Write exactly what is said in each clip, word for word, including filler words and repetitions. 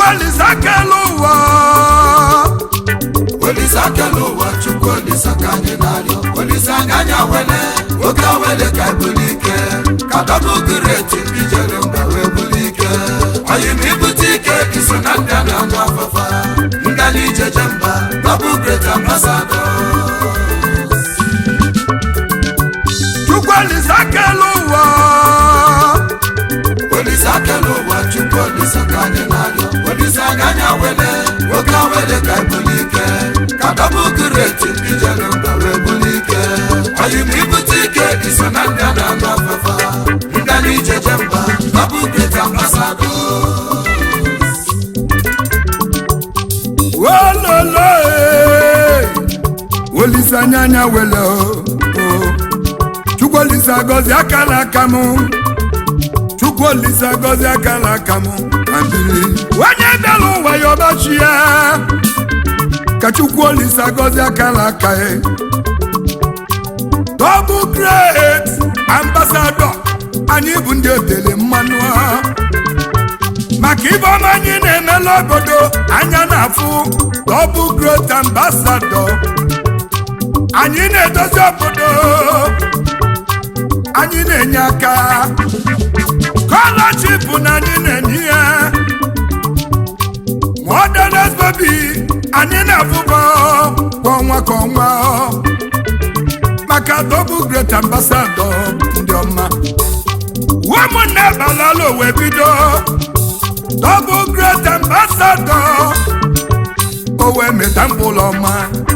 Chukwalisakeluwa Olisakeluwa Chukwalisakanyi nario Olisanganya wele Oka wele ka bulike Kadabu gireti Ijere mbawe bulike Oyimi butike Isonanda na mwafafa Ngali jejemba Babu great ambassador Chukwalisakeluwa Olisakeluwa Chukwalisakanyi nario Olisanganya wele Oka wele ka bulike Kadabu gireti Ijere mbawe bulike Oyimi butike Isonanda na mwafafa Ngali jejemba Babu great ambassador Wololo Olisanyanya wele o Chukwalisa gozi akala kamu Chukwalisa gozi akala kamu Ambili Wanye belu wayobashia Ka Chukwalisa gozi akala kae Double great ambassador Ani bunde tele manwa Makibo manyi nemelo godo Anya nafu Double great ambassador Ani ne dozi obodo Anyị na-enye aka Scholarship na anyị na-enye ya Modernist baby Anyị na-afụgo Kwa ọnwa kwa ọnwa Maka double great ambassador Ndị ọma Ụmụnne balalo wee bido Double great ambassador O wee meta mkpụrụ ọma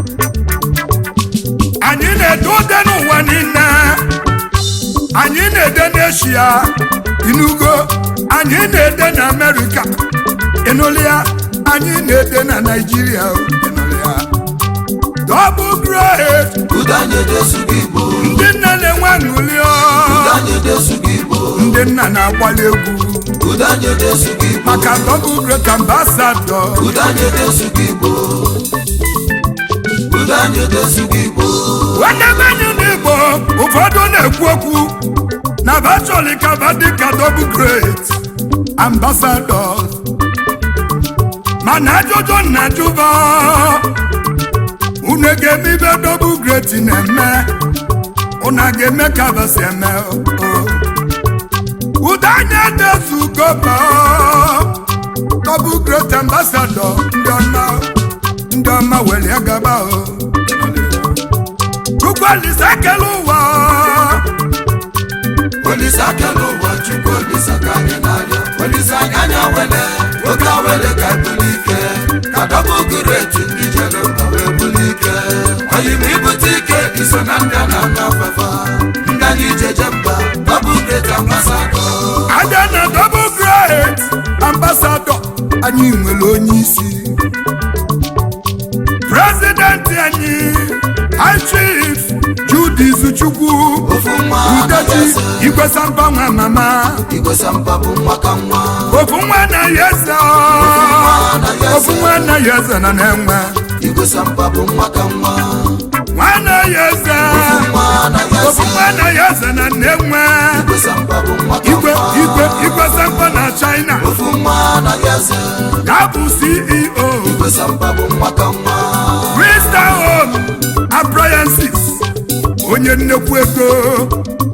Anyị na-edo ude n'ụwa niile Anyị na-ede n'Asia inugo anyị na-ede na America enolia anyị na-ede na Nigeria enolia double great Udanye desugibo ndị nna na-enwe aṅụlio Udanye desugibo ndị nna na-agbali egwu Udanye desugibo maka double great ambassador Udanye desugibo Udanye desugibo Wanda benyu n'Igbo ụfọdụ na-ekwu okwu na virtually ka dịka double great ambassadors mana ajụjụ na ajụba unu ga-eme double great na-eme unu ga-eme ka basi eme Udanye desugoba double great ambassador ndị ọma ndị ọma were gaba o Chukwalisakeluwa Olisakeluwa Chukwalisakanyi nario Olisanganya wele Oka wele ka bulike Kadabu gireti Ijere mbawe bulike Oyimi butike Isonanda na mwafafa Ngali jejemba Babu great ambassador Ada na double great ambassador Anyị nwere onye isi President anyị High Chief Judy Zuchukwu Udechi Igwesampa nwa mama Igwesampa bụ nwaka nwa Ofu nwa na yesa Ofu nwa na yesa na na-enwe Igwesampa bụ nwaka nwa Nwa na yesa Ofu nwa na yesa na na-enwe Igwesampa bụ nwaka Igwe Igwe Igwesampa na China Ofu nwa na yesa Ya bụ C E O Igwesampa bụ nwaka nwa Crystal Home Appliances Onye nnekwu ego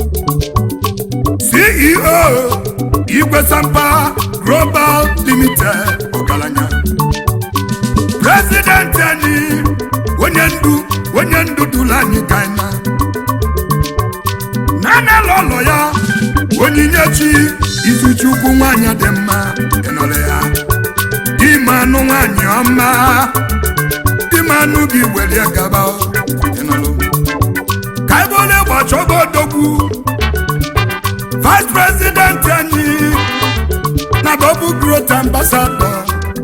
C E O Igwesampa Global Limited Ọgaranya President anyị onye ndu onye ndu dụrụ anyị kaina Nana lọlọ ya Onyinyechi Izuchukwu nwanyị dị mma ịnọrọ ya Dima anụ nwanyị ọma Dima anụ gị were gaba ịnọrọ Kaibole gbachogo odogwu Vice President anyị na double great ambassador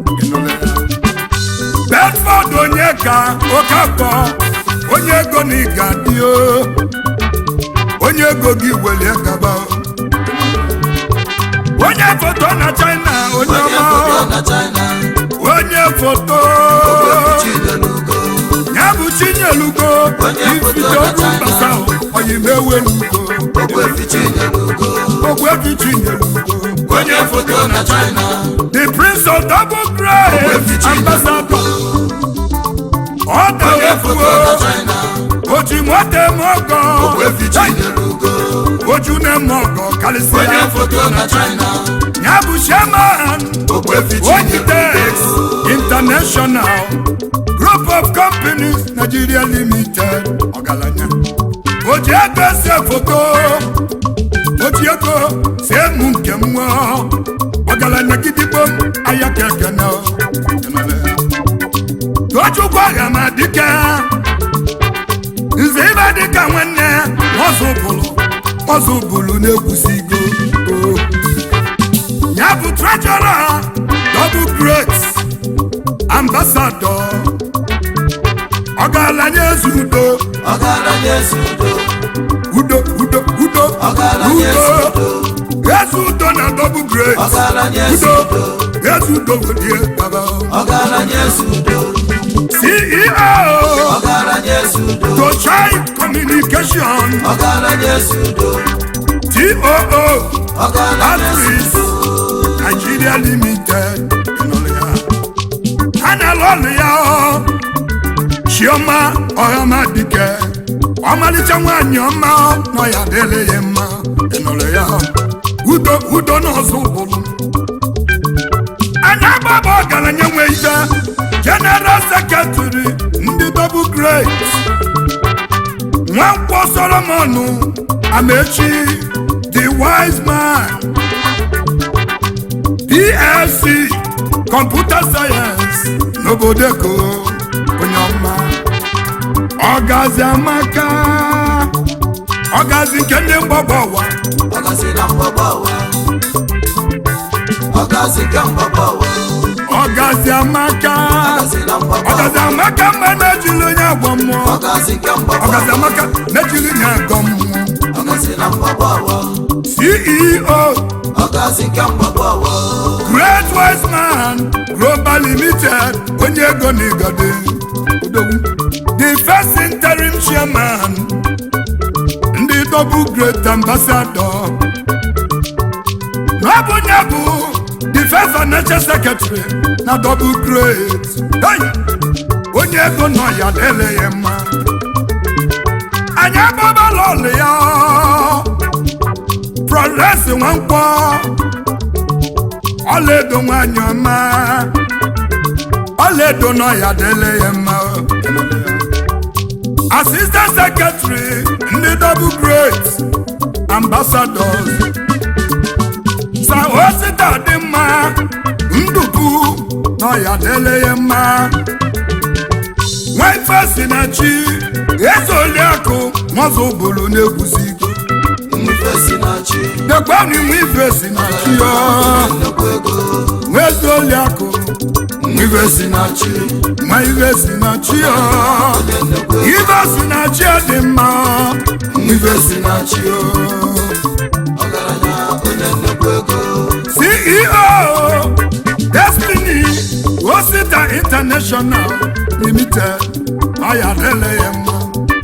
Bedford Onyeka Okafọ onye ego na ịgadio onye ego gị were gaba onye foto na China onye ọma onye foto ya bụ Chinyelugo Ifitogu Mbasa Oyimewelugo Ogwefi Chinyelugo onye foto na China the Prince of Double great ambassador ọdawefuo oji nwata eme ọgọ oju na-eme ọgọ kalịsịa ya bụ chairman Ojitex International Group of Companies Nigeria Limited ọgaranya oji ego ese foto oji ego si emu nke mmụọ ọgaranya gidigbo aya keke na tochukwu agha ma dike nze ibe dịka nwanne ọzụbụlụ ọzụbụlụ na-egwusigo ya bụ treasurer double great ambassador ọgaranya ezi udo ọgaranya ezi udo udo udo udo udo ezi udo na double great ọgaranya ezi udo ezi udo wedie baba ọgaranya ezi udo C E O ọgaranya ezi udo Tochai Communication ọgaranya ezi udo T O O ọgaranya ezi udo Nigeria Limited Analolu ya Chioma Ohama Dike ọmalịcha nwanyị ọma nọ ya dele ya mma ịnụrụ ya udo udo n'ọzọ ụbụrụ anya gbaba ọgaranya nwe ibe General Secretary ndị double great Nwankwọ Solomon Amechi the wise man P L C Computer Science n'obodeko onye ọma ọgazi amaka ọgazi nke ndị mgbagba ụwa ọgazi na mgbagba ụwa ọgazi nke mgbagba ụwa ọgazi amaka ọgazi na mgbagba ọgazi amaka mma na-ejili onye agwọ mmụọ ọgazi nke mgbagba ọgazi amaka na-ejili onye agwọ mmụọ ọgazi na mgbagba ụwa C E O ọgazi nke mgbagba ụwa Great Wise Man Global Limited onye ego na igode the first interim chairman ndị double great ambassador n'ọbụ nye bụ the first financial secretary na double great hey! onye ego nọ ya dele ya mma anyị agbabala ọlụ ya Florence Nwankwọ ọlaedo nwanyị ọma ọlaedo nọ ya dele ya mma Assistant Secretary ndị double great ambassadors Sir Osita dị mma Ndupu nọ ya dele ya mma Nwife Sinachi Eze Oliakụ Nwazo Obolo na-egwusigo dekwani Nwife Sinachi Eze Oliakụ Nwife Sinachi Nwife Sinachi Ife Sinachi dị mma Nwife Sinachi C E O Destiny Osita International Limited aya dele ya mma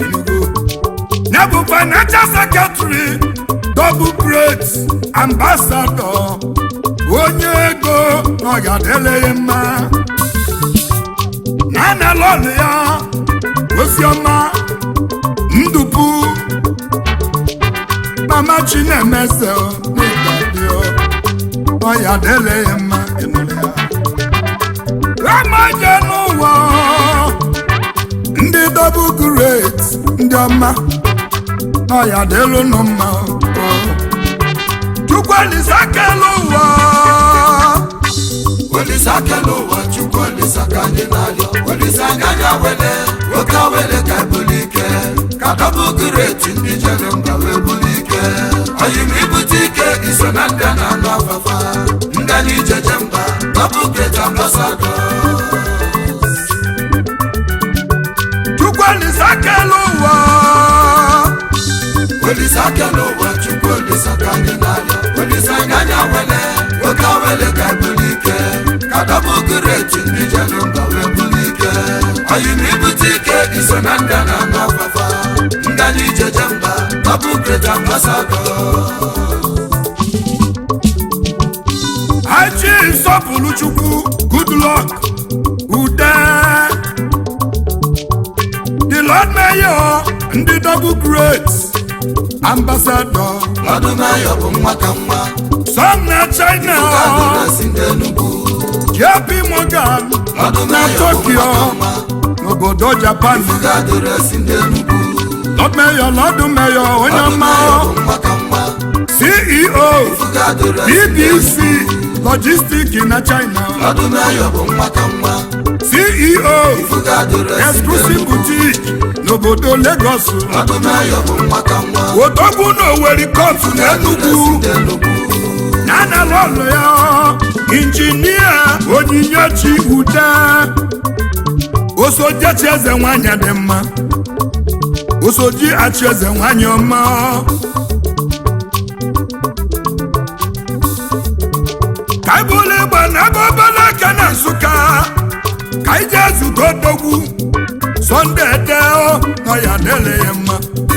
Nebu Financial Secretary double great ambassador onye ego nọ ya dele ya mma Nana lọlụ ya Osioma Ndupu Mama Chinemeze n'ịgadio nọ ya dele ya mma ịnụrụ ya Ramaje n'ụwa ndị double great ndị ọma nọ ya delu nọ mma Chukwu Olisa kele ụwa Olisa kele ụwa Chukwu Olisa ka anyị na-arịọ Olisa anya wele oke wele ka ebulike ka double great ndị jere mba wee bulike anyị ma ibute ike iso na ndị a na-anụ afafa ndị anyị jeje mba double great ambassador Chukwu Olisa kele ụwa Olisa kele ụwa Chukwu Olisa ka anyị na-arịọ Olisa anya wele oke wele ka ebulike ka double great ndị jere mba wee bulike anyị ma ibute ike iso na ndị a na-anụ afafa ndị anyị jeje mba double great ambassador Haji Nsọpụrụ Chukwu Goodluck Great Ambassador Ọdụmayọ bụ nwa ka nwa Song na China J P Morgan na Tokyo n'obodo Japan Lord Mayor Lord Mayor onye ọma C E O B B C Logistics na China C E O Exclusive Boutique n'obodo Lagos Odogwu n'Owerri Court n'Enugu Nana lọlọ ya Injinia Onyinyechi Ude Osoji Achieze nwanyị dị mma Osoji Achieze nwanyị ọma Kaibule gba na gobala kana Nsụka Kaije zugo Odogwu Sunday deo na ya dele ya mma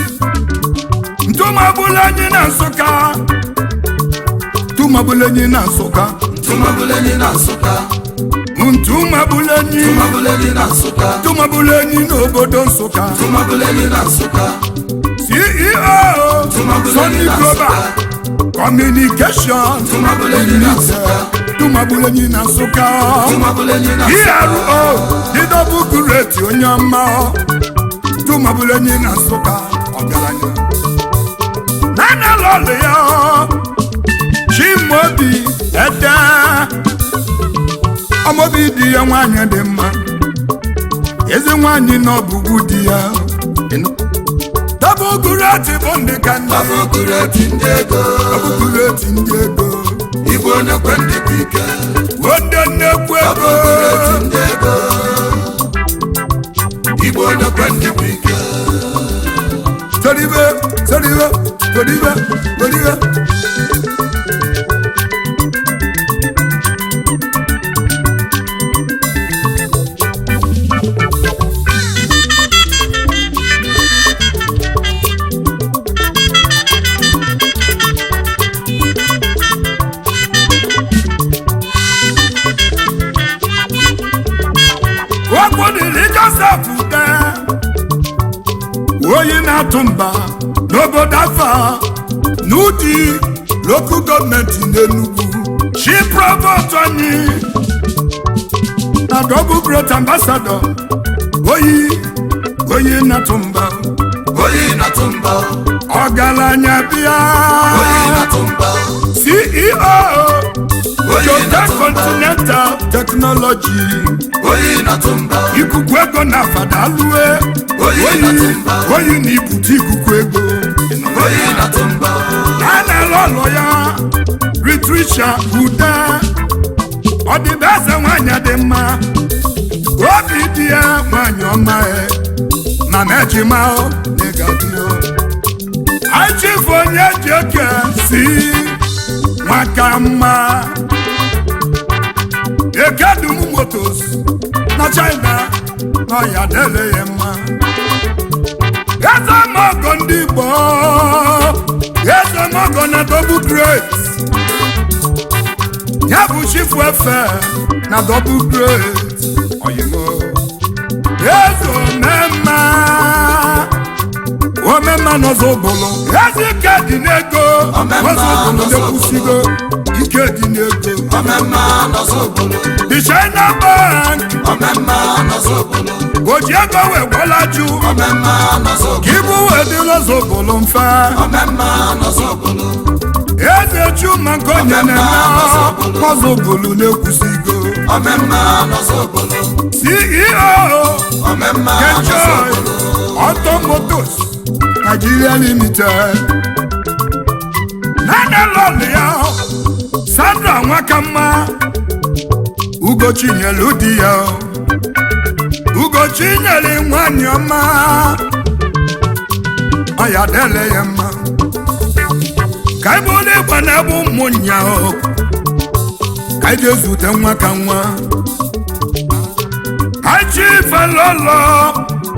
Ntuma bulanyi na Nsụka Ntuma bulanyi na Nsụka Ntuma bulanyi na Nsụka Ntuma bulanyi Ntuma bulanyi na Nsụka Ntuma bulanyi n'obodo Nsụka Ntuma bulanyi na Nsụka C E O Sunny Global Communication Ntuma bulanyi na Nsụka Ntuma bulanyi na Nsụka Ntuma bulanyi na E R O the double great onye ọma Ntuma bulanyi na Nsụka ọgaranya Nana lọlọ ya Chimobi Ede Ọmọbi di ya nwanyị dị mma Ezi nwanyị n'ọbụgwụ di ya Double great bụ ndị ka ndị Double great ndị ego Double great ndị ego Igbo na-ekwe ndị bụ ike Wode nnekwu ego Double great ndị ego Igbo na-ekwe ndị bụ ike Toribe, toribe, toribe, toribe Wakwodili Joseph Ude Oyi na-atụ mba n'obodo Afa n'Udi local gọọmenti n'Enugu Chief Provost anyị na Double Great Ambassador Oyi Oyi na-atụ mba Oyi na-atụ mba ọgaranya bịa Oyi na-atụ mba C E O Total Continental Technology Oyi na-atụ mba ikuku ego na Fadalue Oyi na-atụ mba Oyi na ibute ikuku ego Oyi na-atụ mba Nana lọlọ ya Patricia Ude ọdịbeze nwanyị dị mma obi dị ya nwanyị ọma na mejima negadio achịfụ onye ji oke si nwaka mma Ekedum Motos na China na ya dele ya mma Eze mogo ndị Igbo Eze mogo na Double Great ya bụ chifu efe na Double Great oyimo Eze omemma omemma n'Ozobolo Eze ike dị n'ego Ozobolo na-ekwusigo ike dị n'ego Omemma n'Ozobolo The China Bank Omemma n'Ozobolo oji ego wee gwọlaju Omemma n'Ozobolo Kibu wee dị n'Ozobolo mfe Omemma n'Ozobolo Eze Chuma nke onye na-eme Ozobolo na-ekwusigo Omemma n'Ozobolo C E O Omemma Kenjoy n'Ozobolo Automotos Nigeria Limited Nana lọlị ya Sandra Nwakamma Ugochi nyelu di ya Ugochi nyeli nwanyị ọma Aya dele ya mma Ka ibu n'igwe na-ebu ụmụnya Ka ije zute nwa ka nwa Hachi Felolo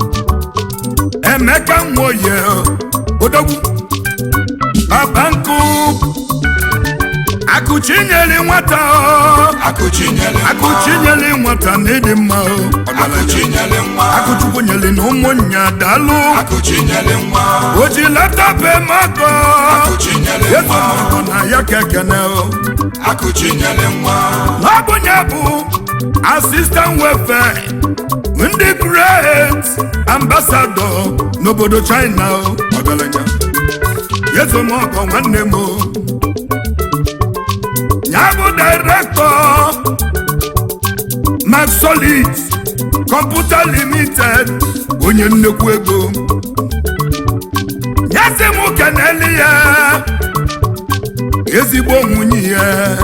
Emeka Nwoye Odogwu Babanku Akụchinyeli nwata Akụchinyeli nwa Akụchinyeli nwata n'ịdị mma Akụchinyeli nwa Akụchukwunyeli na ụmụnya dalụ Akụchinyeli nwa O ji leta be mako Akụchinyeli nwa Yezo na ya kekene Akụchinyeli nwa N'ọbụnya bụ assistant welfare ndị great ambassador n'obodo China ọgaranya Yezo mọkọ nwanne m ya bụ director Max Solid Computer Limited onye nnekwu ego ya sị m keneli ya ezigbo nwunye ya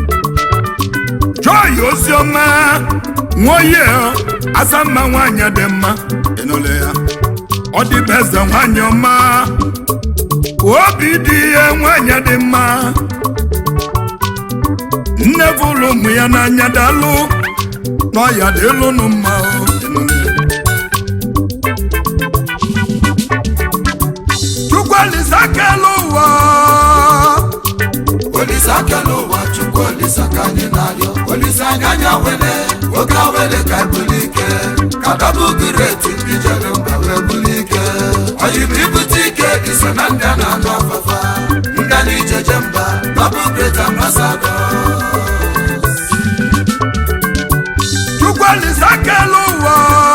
Joy Ozioma nwoye asamma nwanyị dị mma enole ya ọ dị beze nwanyị ọma obi dị ya nwanyị dị mma nne bụrụ ụmụ ya n'anya dalụ n'ọya dị elu nụ mma Chukwu Olisakelu ụwa Olisakelu ụwa Chukwu Olisaka anyị na-arịọ Olisaka anya wele oge awele ka ebulike ka double great ndị jere mba wee bulike oyibo ibute ike iso na ndị a na-anụ afafa ndị a na-ijeje mba double great ambassador Chukwu Olisakelu ụwa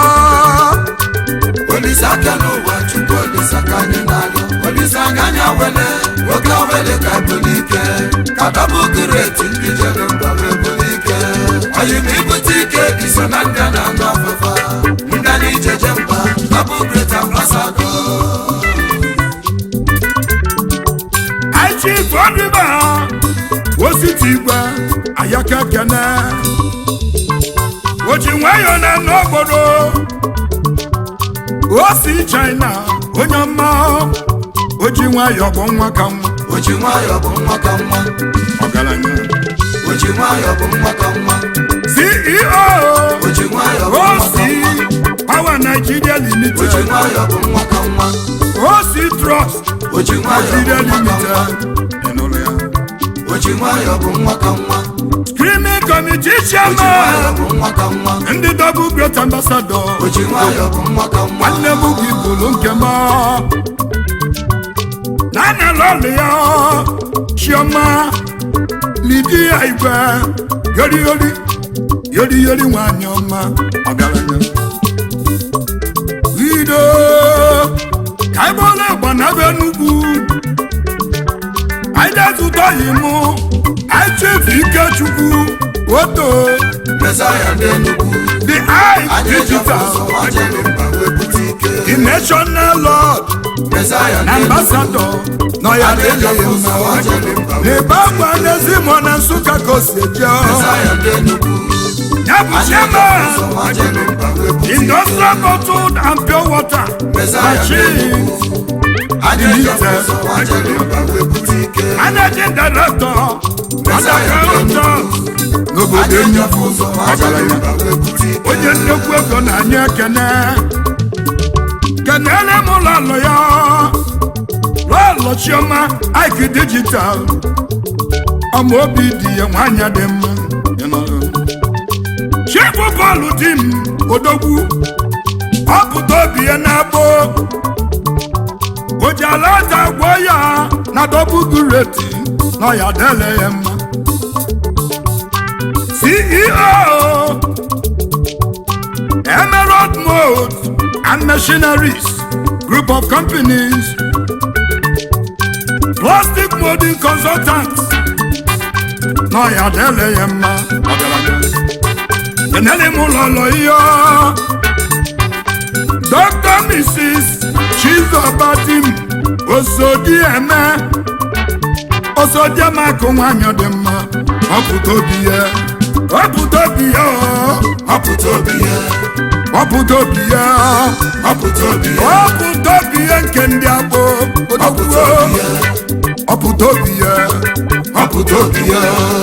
Olisakelu ụwa Chukwu Olisaka anyị na-arịọ Olisaka anya wele oge awele ka ebulike ka double great ndị jere mba wee bulike oyibo ibute ike iso na ndị a na-anụ afafa ndị a na-ijeje mba double great ambassador Chief Oliver Ositi Igwe ayaka kene oji nwayo na n'obodo osi China onye ọma oji nwayo bụ nwa ka nwa oji nwayo bụ nwa ka nwa ọgaranya oji nwayo bụ nwa ka nwa C E O oji nwayo bụ nwa ka nwa Power Nigeria Limited oji nwayo bụ nwa ka nwa Osi Trust oji nwayo Nigeria bụ nwa ka nwa Limited oji nwayo bụ nwa ka nwa Screaming Committee oji nwayo Chairman bụ nwa ka nwa ndị double great ambassador oji nwayo bụ nwa ka nwa nwanne m gị bụrụ nke m na-anya lọlị ya Chioma Lidia Igwe yori yori yori yori nwanyị ọma ọgaranya Ido ka ebe ole gba na be n'ugwu anyị dezụta yi mụ anyị chefu Ikechukwu Oto Messiah ndị Enugu the eye anyị digital ejepụsọ wajere mba wee bute ike the national lord Messiah ndị Enugu ambassador nọ ya na-eleghị mma n'ebe agwa n'ezi mụ na Nsụka ka o si eje Messiah ndị Enugu ya bụ chairman industrial bottled and pure water machine managing director Adakalụtọ n'obodo Enugu ọgaranya onye nnekwu ego na-anya ekene kenele m ụlọalụ ya lọlọ Chioma Ike digital ọma obi dị ya nwanyị dị mma Chifu bọọlụ di m odogwu ọpụta obi ya na-agbo o ji ala aja gwọ ya na double great nọ ya dele ya mma C E O Emerald Mold and Machineries Group of Companies Plastic Molding Consultants nọ ya dele ya mma enele m ụlọlọ ihe Doctor Missus Chizobadim Osodieme Osodieme akụ nwanyị dị mma ọpụta obi ya ọpụta obi ya ọpụta obi ya ọpụta obi ya ọpụta obi ya ọpụta obi ya nke ndị agbọ ọpụta obi ya ọpụta obi ya ọpụta obi ya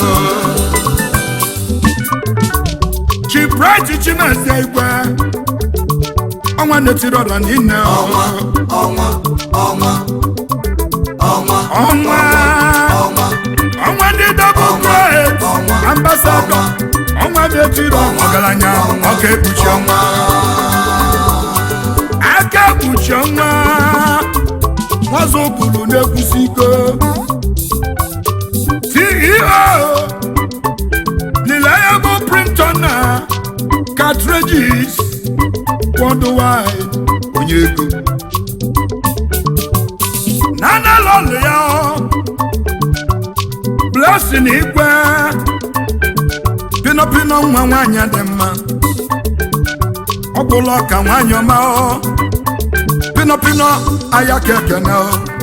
Chipright Chimezie Igwe ọnwa netiri ọra n'ine ọnwa ọnwa ọnwa ọnwa ọnwa ọnwa ọnwa ndị double great ambassador ọnwa na-etiri ọgaranya ọka ekpuchi ọnwa aka ekpuchi ọnwa nwazọ buru na-ekwusi iko C E O reliable printer na cartridges worldwide onye ego nana lọlụ ya blessing igwe pino pino nwa nwanyị dị mma ọ bụla ka nwanyị ọma pino pino aya keke na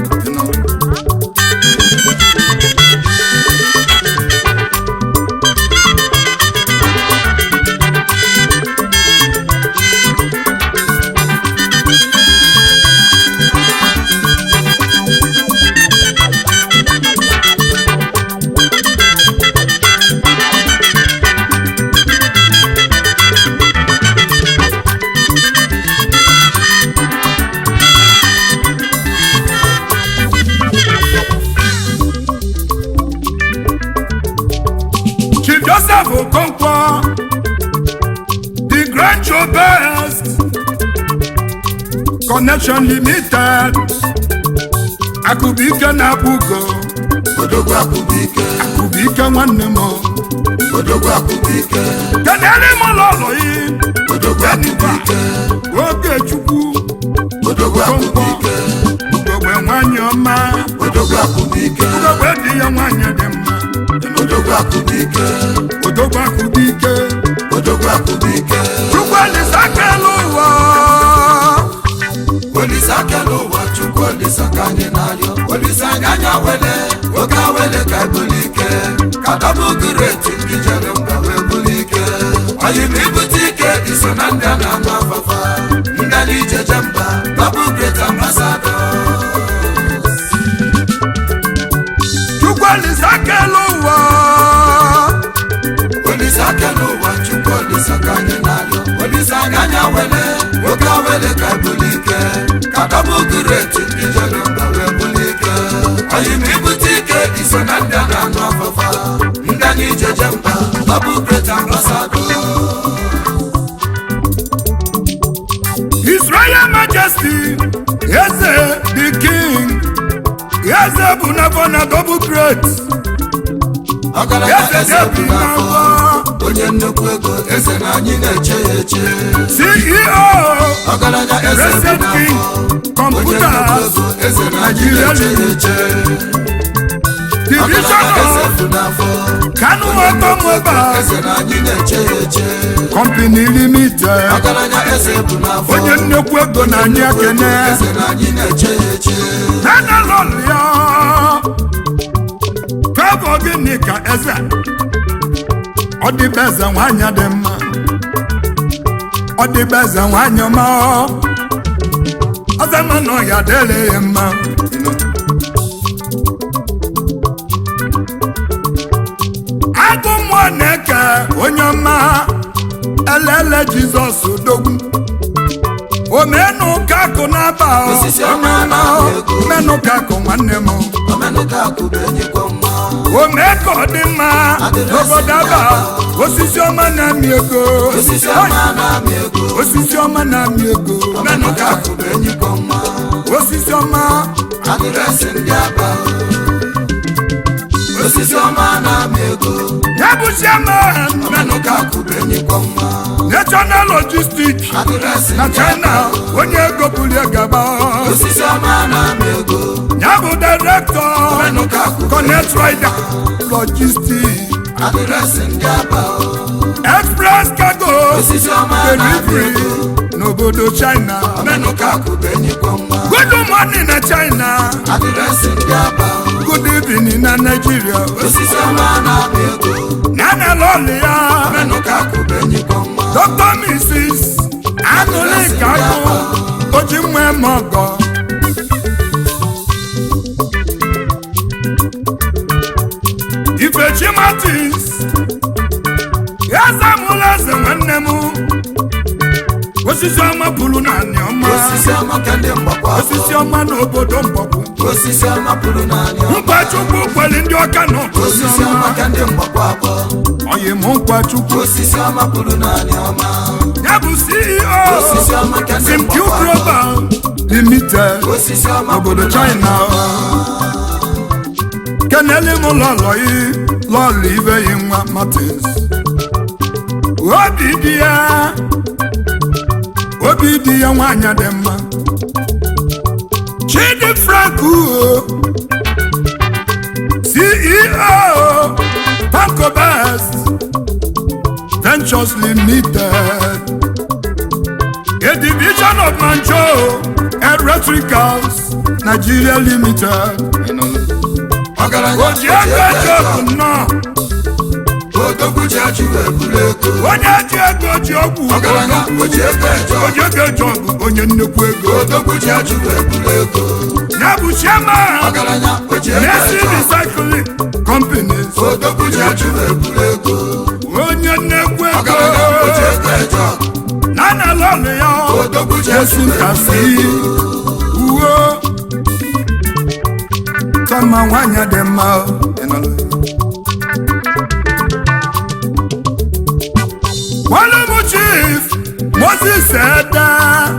Connection Limited Akubike na Bugo Odogwu Akubike Akubike nwanne m Odogwu Akubike Kenele m lọlọ yi Odogwu Akubike Oge Chukwu Odogwu Akubike Ugogbe nwanyị ọma Odogwu Akubike Ugogbe dị ya nwanyị dị mma Odogwu Akubike Odogwu Akubike Odogwu Akubike Chukwu Olisa kelu ụwa Olisa kelu ụwa Chukwu Olisa ka anyị na-arịọ Olisa anya wele oke wele ka ebulike ka double great ndị jere mba wee bulike anyị ma ibute ike iso na ndị a na-anụ afafa ndị a n'ijeje mba double great ambassador Chukwu Olisa kelu ụwa Olisa kelu ụwa Chukwu Olisa ka anyị na-arịọ Olisa anya wele oke wele ka ebulike ka double great ndị jere mba wee bulike anyị ma ibute ike iso na ndị a na-anụ afafa ndị a n'ijeje mba double great ambassador His Royal Majesty Eze the King Eze bụ n'afọ na double great ọgaranya eze bụ n'afọ onye nnukwu ego eze na anyị na-eche ya eche C E O ọgaranya eze bụ President King n'afọ onye nnukwu Computers ego eze na anyị na-eche ya eche Division ọgaranya eze of bụ n'afọ Kanu Automobile eze na anyị na-eche ya eche Company Limited ọgaranya eze bụ n'afọ onye nnukwu ego na anyị ekene eze na anyị na-eche ya eche nana lọlụ ya kebụ gịnị ka eze ọ dịbe eze nwanyị dị mma ọ dịbe eze nwanyị ọma ọzọ ma nọ ya dịrị ya mma agụ mmụọ na-eke onye ọma elele Jizọs odogwu omenụ ka akụ na-aba Osisi ọma na-amị ego. omenụ ka akụ nwanne m omenụka akụbe enyikọ mma omeka ọ dị mma n'obodo aba osisi ọma na-amị ego osisi ọma na-amị ego osisi ọma na-amị ego omenụka akụbe enyikọ mma osisi ọma adịresị ndị aba osisi ọma na-amị ego ya bụ chairman omenụka akụbe enyikọ mma national logistics adịresị na ndị China aba onye ego bulie gaba osisi ọma na-amị ego ya bụ director omenụka akụbe Connect Rider Logistics adịresị ndị aba Express Cargo osisi ọma na-amị Delivery ego n'obodo China omenụka akụbe enyikọ mma good morning na China adịresị ndị aba good evening na Nigeria osisi ọma na-amị ego nana lọlị ya omenụka akụbe enyikọ mma Doctor Missus Anụlika Agụ oji nwe mọgọ Ifechi Martins eze mụlụ eze nwanne m osisi ọma bụrụ na anị ọma osisi ọma ka ndị mgbakwa osisi ọma n'obodo Mgbọgwụ osisi ọma pụrụ n'anya ọma nkwa Chukwu kweli ndị ọka nọ osisi ọma ka ndị mgbakwa abụọ oyi m nkwa Chukwu osisi ọma pụrụ n'anya ọma ya bụ C E osisi O ọma ka ndị Simq mgbakwa Global Limited osisi ọma obodo pụrụ China n'anya ọma kenele m lọlọ yi lọlọ ibe yi nwa Martins obi dị ya obi dị ya nwanyị dị mma Chidi Frank Uho C E O Panko Best Ventures Limited a division of Manjo Electricals Nigeria Limited ọgaranya oji ego eji ọgwụ nnọọ odogwu ji ajụ ebulu ego onye ji ego ji ọgwụ ọgaranya oji ego eji ọgwụ oji ego eji ọgwụ onye nnukwu ego odogwu ji ajụ ebulu ego ya bụ chairman ọgaranya oji ego Messi eji ọgwụ Recycling Companies odogwu ji ajụ ebulu ego onye nnukwu ego ọgaranya oji ego eji ọgwụ na na lọlụ ya odogwu ji esi ajụ nkasi ebulu ego uwe tọma nwanyị dị mma Kwalemu Chief Moses Eda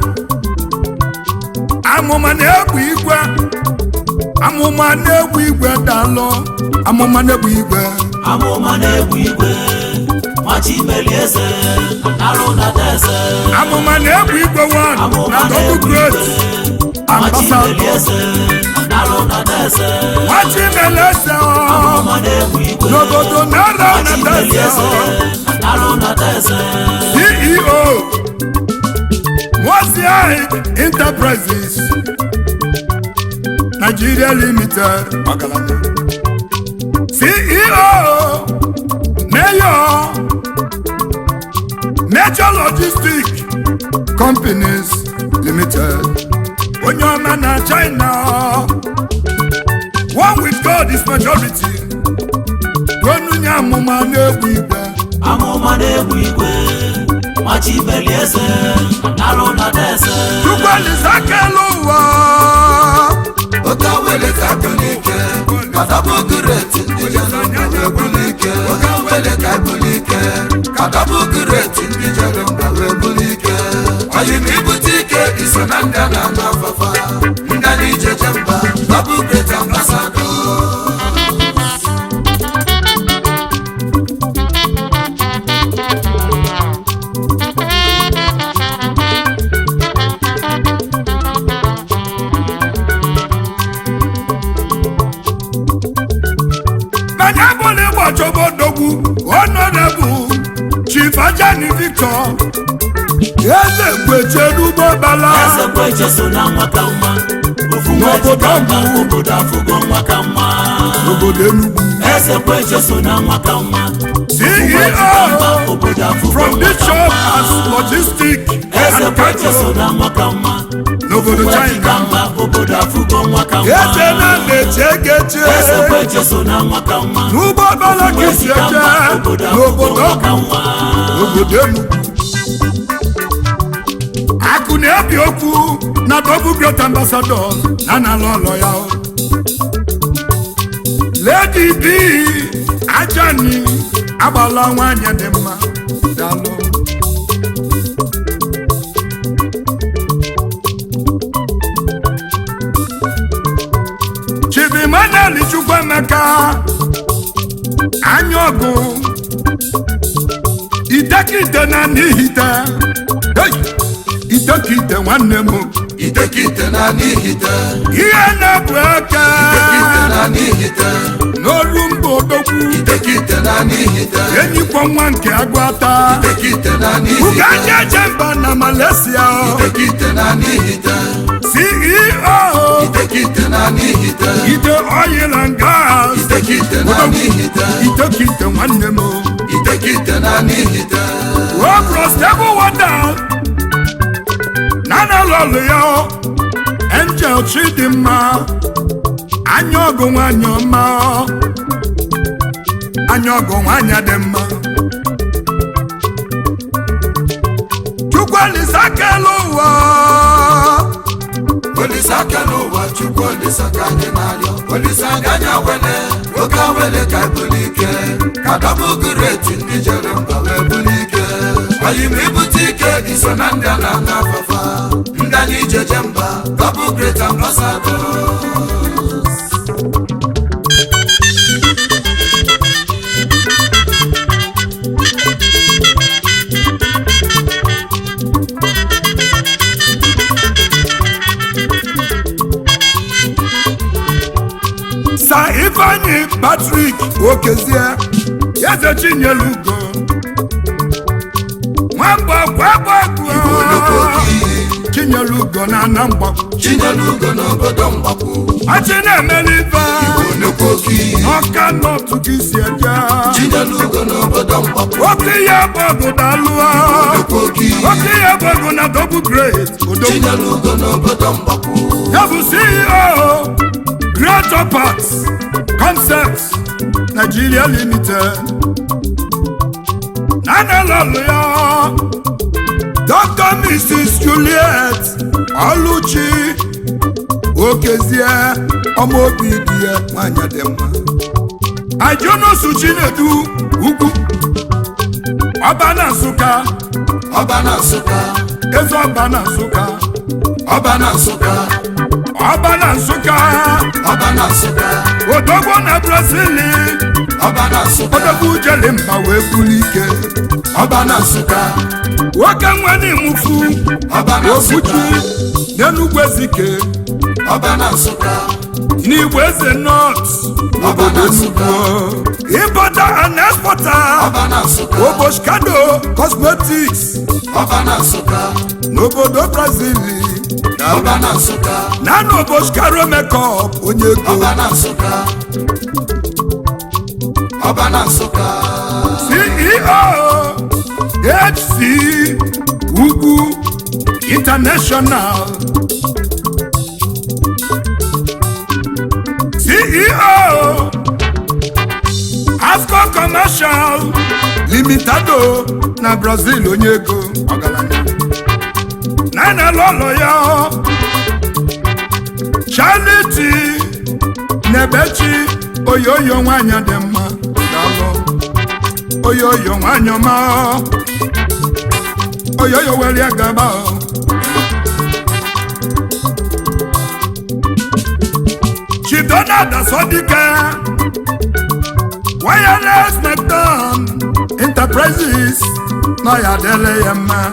amụma na-egbu igwe amụma na-egbu igwe dalụ amụma na-egbu igwe amụma na-egbu igwe nwachibeli eze narụ na deze amụma na-egbu igwe one na amụma double na-egbu great igwe nwachibeli ambassador eze narụ na deze nwachibeli eze amụma na-egbu igwe n'obodo nara na nwachibeli eze deze narụ na deze C E O Moziahid Enterprises Nigeria Limited ọgaranya C E O Mayor Major Logistic Companies Limited onye ọma na China one with God is majority onye amụma na-egbu igwe amụma na-egbu igwe nwachibeli eze narụ na deze Chukwuelisakelu ụwa oke awele ka ebulike kadabụ gureti ndị jere mba ebulike oke awele ka ebulike kadabụ gureti ndị jere mba ebulike oyi na ibute ike iso na ndị a na-anụ afọfa ndị a na-ijeje mba dabụ great ambassador Honorable Chief Ajani Victor eze kweche n'ugbo bala eze kweche so na nwa ka mma ofu n'obodo mma obodo afụgo nwa ka mma n'obodo Enugu eze kweche so na nwa ka mma C E O obodo afụgo from this shop as logistic eze and kweche so cargo na nwa ka mma n'obodo China obodo afụgo nwa ka mma eze na na-eche geche eze kweche so na nwa ka mma n'ugbo bala ka isi eche n'obodo ọgwụ obodo Enugu akụ na-ebi okwu na double great ambassador na na lọlọ ya Lady B Ajani agbala nwanyị dị mma dalụ Chivimaneli Chukwuemeka anya ọgụ itekite na n'ihite itekite nwanne m itekite na n'ihite ihe na-ebu eke itekite na n'ihite n'olu mba odogwu itekite na n'ihite enyikwa nwa nke agụata itekite na n'ihite ugaji eje mba na Malaysia itekite na n'ihite C E O itekite na n'ihite ite oil and gas itekite na n'ihite itekite nwanne m itekite na n'ihite wobro stable water nana lọlụ ya Angel Chidimma anya ọgụ nwanyị ọma anya ọgụ nwanyị dị mma Chukwuelisakelu ụwa Olisakelu ụwa chukwu olisa ka anyị na-arịọ olisa ka anyị awele oke awele ka ebuli ike ka double great ndị jere mba wee buli ike anyị ma ibute ike iso na ndị a na-ana afafa ndị anyị jeje mba double great ambassadors. Sa Ifeanyi Patrick Okezie Eze Chinyelugo Nwamba Kwabagwa Chinyelugo na Anambra Chinyelugo n'obodo Mgbakwu Achi na-emeliva Ọka n'otu kisi eja Chinyelugo n'obodo Mgbakwu Oke ya bogo dalụa Oke ya bogo na double great Chinyelugo n'obodo Mgbakwu Ya bụ C E O Greater Parts Concepts Nigeria Limited Nana Loloya Doctor Missus Juliet Oluchi Okezie Omobidie Nwanyadema Ajonosu Chinedu Ugwu Ọbana Nsụka Ọbana Nsụka Eze Ọbana Nsụka Ọbana Nsụka Ọbana Nsụka Ọbana Nsụka Odogwo na Brazil Ọbana Nsụka Odogwu jele mba wee buru ike Ọbana Nsụka Nwoke nwere imufu Ọbana Nsụka n'Enugwu Ezike Ọbana Nsụka n'Igbo Eze North Ọbana Nsụka Importer and exporter Ọbana Nsụka Oboshkado Cosmetics Ọbana Nsụka n'obodo Brazil Ọbana Nsụka na n'Oboshkaro Makeup onye ego Ọbana Nsụka Ọbana Nsụka C E O H C Ugwu International C E O Asco Commercial Limitado na Brazil onye ego ọgaranya Nana Lolo ya Charity Nebechi Oyoyo nwanyị dị mma dalo Oyoyo nwanyị ọma Oyoyo were agaba Chidona Dasodike Wireless Macdon Enterprises na ya dele ya mma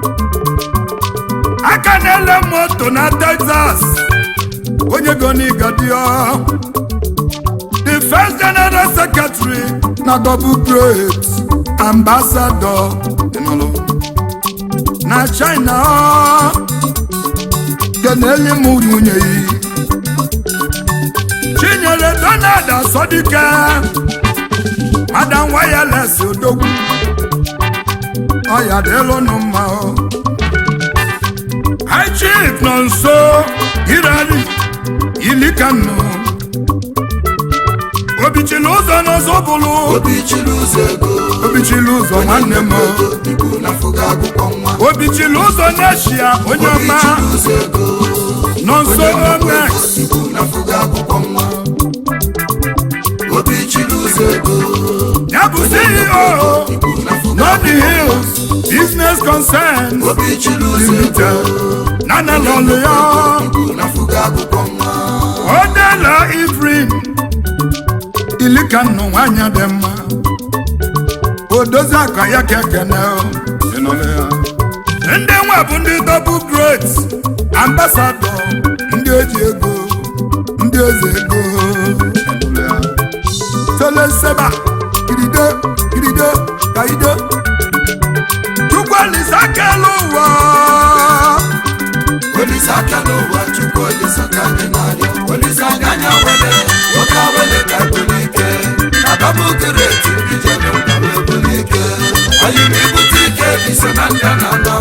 aka na-ele moto na Texas onye goni gadio the first general secretary na double great ambassador na China keneli mu nwunye yi Chinyere Donald Asodike Madam Wireless Odogwu Oya delo no ma o High Chief Nonso Irani Ilikano Obichiluzo Nozobulu Obichiluzo ego Obichiluzo nwanne m Ibu na fuga akwụkwọ nwa Obichiluzo Nashia onye ọma Obichiluzo ego Nonso Omex Ibu na fuga akwụkwọ nwa Obichiluzo ego Ya bụ C E O Nọdi Hills Business Concern Limited Nana Lolo ya Ibu na fuga akwụkwọ nwa Odela Ifrin Ilikano nwanyị dị mma Odozi aka ya kekene ndị nwa bụ ndị double great ambassador ndị oji ego ndị eze ego Tole seba Kirido Kirido Kaido Chukwalisa Keluwa Olisa Keluwa Chukwalisa Kandenari Olisa Ganya Wele Oka Wele Kabulike Double great Kijele Kabulike Ayumi Butike Isananda Nana